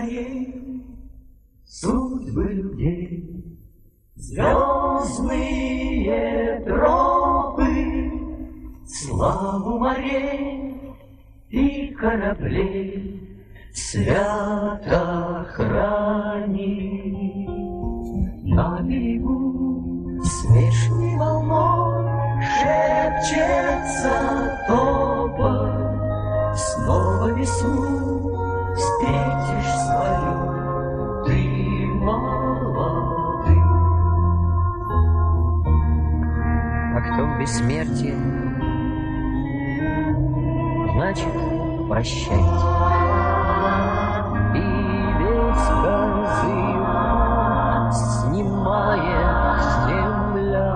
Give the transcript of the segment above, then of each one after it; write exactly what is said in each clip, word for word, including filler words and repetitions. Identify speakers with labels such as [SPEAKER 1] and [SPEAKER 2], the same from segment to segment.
[SPEAKER 1] морей, судьбы людей, звездные тропы, славу морей и кораблей свято храни. На берегу смешной волной шепчется топот, снова весну встретишь свою, ты молодым.
[SPEAKER 2] А кто в бессмертии, значит, прощайте. И весь козырь снимает земля.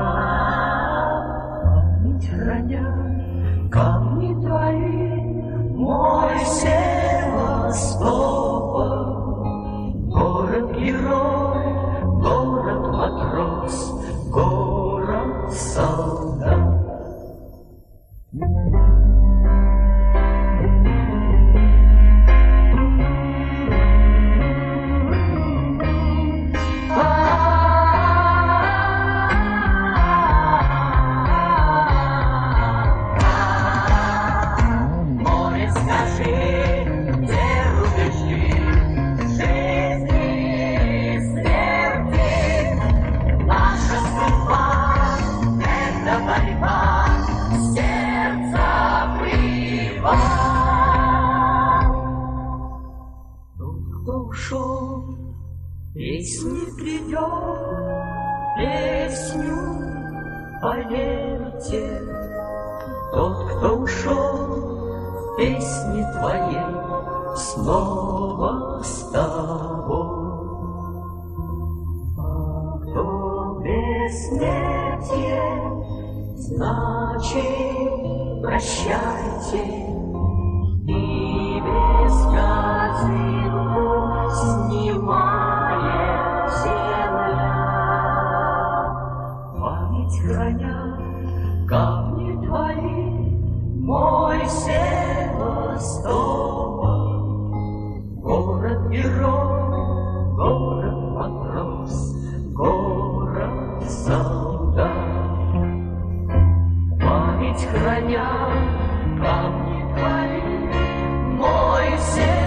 [SPEAKER 1] Память храня камни твои, мой Севастополь, город-герой, город-матрос, город-солдат. Песни придет, песню поверьте. Тот, кто ушел, песни твоей снова с тобой. А кто бессмертие, значит прощайте. И без козырку снимает земля. Память храня камни твои, мой Севастополь, город-герой, город-матрос, город-солдат. Память храня камни твои, мой Севастополь,